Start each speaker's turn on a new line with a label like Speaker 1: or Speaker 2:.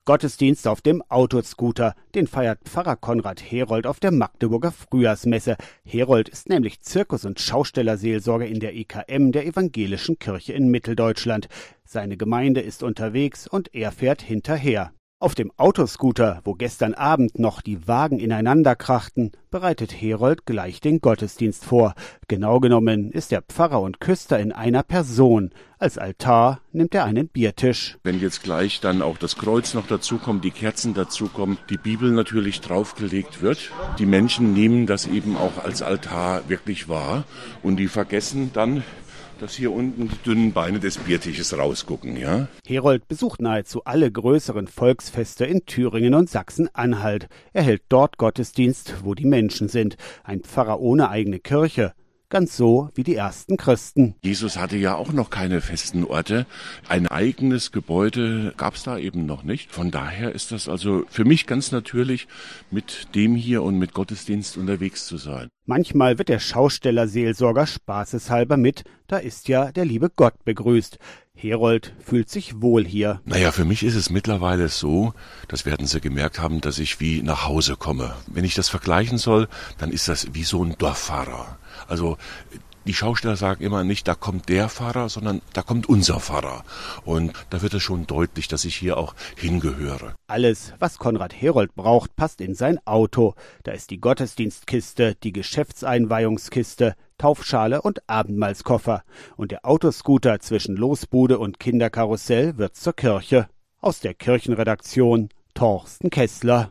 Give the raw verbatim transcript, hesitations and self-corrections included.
Speaker 1: Gottesdienst auf dem Autoscooter. Den feiert Pfarrer Konrad Herold auf der Magdeburger Frühjahrsmesse. Herold ist nämlich Zirkus- und Schaustellerseelsorger in der E K M der Evangelischen Kirche in Mitteldeutschland. Seine Gemeinde ist unterwegs und er fährt hinterher. Auf dem Autoscooter, wo gestern Abend noch die Wagen ineinander krachten, bereitet Herold gleich den Gottesdienst vor. Genau genommen ist der Pfarrer und Küster in einer Person. Als Altar nimmt er einen Biertisch.
Speaker 2: Wenn jetzt gleich dann auch das Kreuz noch dazukommt, die Kerzen dazukommen, die Bibel natürlich draufgelegt wird, die Menschen nehmen das eben auch als Altar wirklich wahr und die vergessen dann, dass hier unten die dünnen Beine des Biertisches rausgucken, ja?
Speaker 1: Herold besucht nahezu alle größeren Volksfeste in Thüringen und Sachsen-Anhalt. Er hält dort Gottesdienst, wo die Menschen sind. Ein Pfarrer ohne eigene Kirche. Ganz so wie die ersten Christen.
Speaker 2: Jesus hatte ja auch noch keine festen Orte. Ein eigenes Gebäude gab es da eben noch nicht. Von daher ist das also für mich ganz natürlich, mit dem hier und mit Gottesdienst unterwegs zu sein.
Speaker 1: Manchmal wird der Schaustellerseelsorger spaßeshalber mit, da ist ja der liebe Gott begrüßt. Herold fühlt sich wohl hier.
Speaker 3: Naja, für mich ist es mittlerweile so, das werden Sie gemerkt haben, dass ich wie nach Hause komme. Wenn ich das vergleichen soll, dann ist das wie so ein Dorffahrer. Also die Schausteller sagen immer nicht, da kommt der Pfarrer, sondern da kommt unser Pfarrer. Und da wird es schon deutlich, dass ich hier auch hingehöre.
Speaker 1: Alles, was Konrad Herold braucht, passt in sein Auto. Da ist die Gottesdienstkiste, die Geschäftseinweihungskiste, Taufschale und Abendmahlskoffer. Und der Autoscooter zwischen Losbude und Kinderkarussell wird zur Kirche. Aus der Kirchenredaktion Thorsten Kessler.